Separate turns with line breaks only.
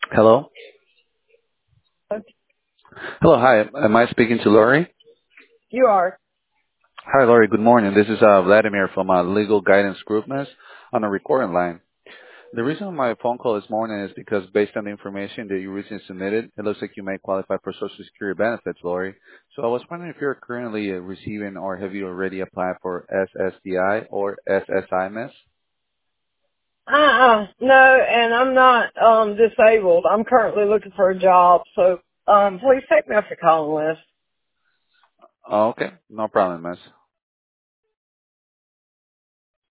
Hello? Hello, hi. Am I speaking to Lori?
You are.
Hi, Lori. Good morning. This is Vladimir from Legal Guidance Group, Miss, on a recording line. The reason for my phone call this morning is because based on the information that you recently submitted, it looks like you may qualify for Social Security benefits, Lori. So I was wondering if you're currently receiving or have you already applied for SSDI or SSI, Miss?
No, and I'm not disabled. I'm currently looking for a job, so please take me off your calling list.
Oh, okay. No problem, Miss.